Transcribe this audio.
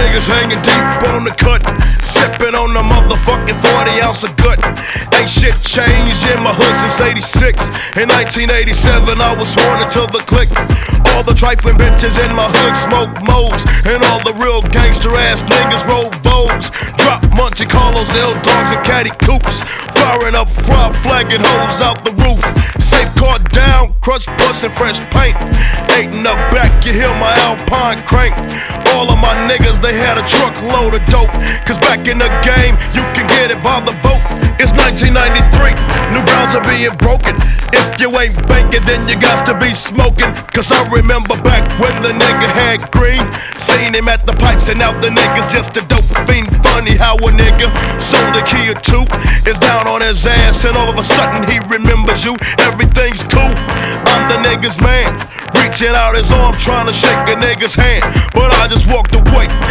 niggas hanging deep on the cut, sipping on the motherfucking 40 ounce of gut. Ain't shit changed in my hood since '86. In 1987, I was sworn into the clique. All the trifling bitches in my hood smoke moles, and all the real gangster ass niggas roll Vogues. Drop Monte Carlos, L-Dogs, and Caddy Coupes. Firing up front, flagging hoes out the roof. Safe car down, crushed bus and fresh paint. Eight in the back, you hear my Alpine crank. All of my niggas, they had a truckload of dope. Cause back in the game, you can get it by the boat. It's 1993, new grounds are being broken. If you ain't banking, then you got to be smoking. Cause I remember back when the nigga had green. Seen him at the pipes and now the nigga's just a dope fiend. Funny how a nigga sold a key or two, is down on his ass and all of a sudden he remembers you. Everything's cool, I'm the nigga's man. Reaching out his arm trying to shake a nigga's hand, but I just walked away.